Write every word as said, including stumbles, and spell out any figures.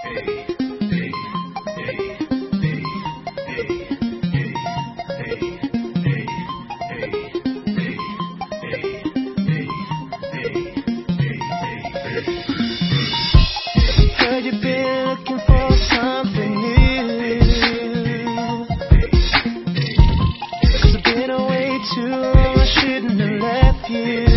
Heard you've been looking for something new, 'cause I've been away too long, I shouldn't have left you.